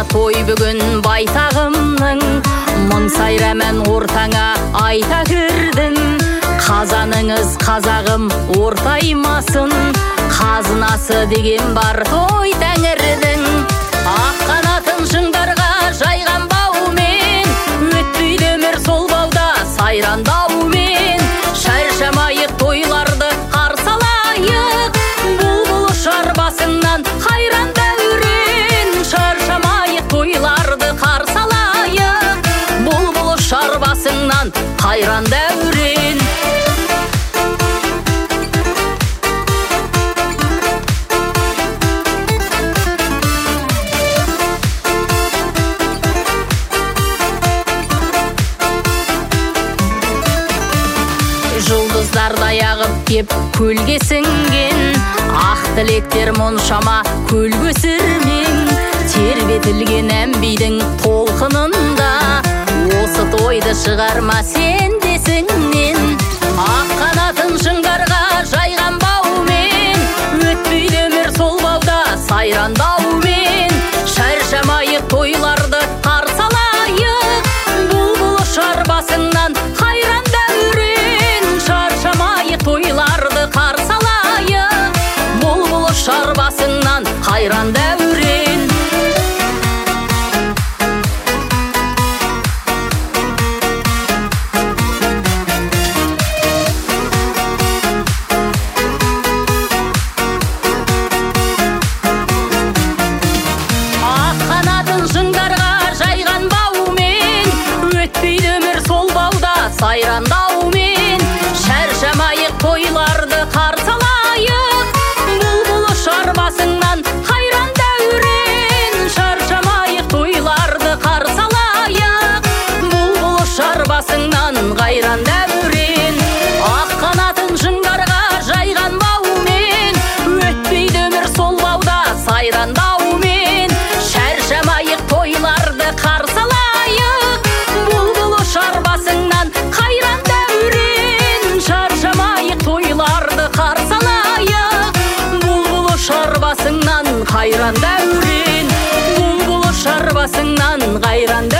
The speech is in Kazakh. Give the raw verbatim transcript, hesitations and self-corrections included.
той бүгін байтағымның, мың сайрамен ортаңа айта кірдің. Қазаныңыз қазағым ортаймасын, қазынасы деген бар той тәңірдің. Ақ қанатын шыңдарға жайған баумен, өтпейді өмір сол бауда сайрандаумен. Шаршамайық тойларды қарсы алайық, бұлбұл ұшар басыңнан қайран дәурен. Шаршамайық тойларды қарсы алайық, бұлбұл ұшар басыңнан қайран дәурен. Жұлдыздардай ағып кеп көлге сіңген, ақ тілектер мұншама көл көсірмен. Тербетілген әмбейдің толқынында, осы тойды шығарма сен десіңнен. Ақ қанатын шыңдарға жайған баумен, өтпейді өмір сол бауда сайрандаумен. Шаршамайық тойларды қарсы алайық, бұлбұл ұшар басыңнан қайран дәурен. Шаршамайық тойларды қарсы алайық, бұлбұл ұшар басыңнан қайран дәурен. Ақ қанатын шыңдарға жайған баумен, өтпейді өмір сол бауда сайрандаумен. Шаршамайық тойларды қарсы алайық, бұлбұл ұшар басыңнан қайран дәурен. Шаршамайық тойларды қарсы алайық, бұлбұл ұшар басыңнан қайран дәурен. Ақ қанатын шыңдарға жайған баумен, өтпейді өмір сол бауда сайрандаумен. Шаршамайық тойларды қарсы алайық, бұлбұл ұшар басыңнан қайран дәурен. Шаршамайық тойларды қарсы алайық, бұлбұл ұшар басыңнан қайран дәурен. Бұлбұл ұшар басыңнан қайран дәурен.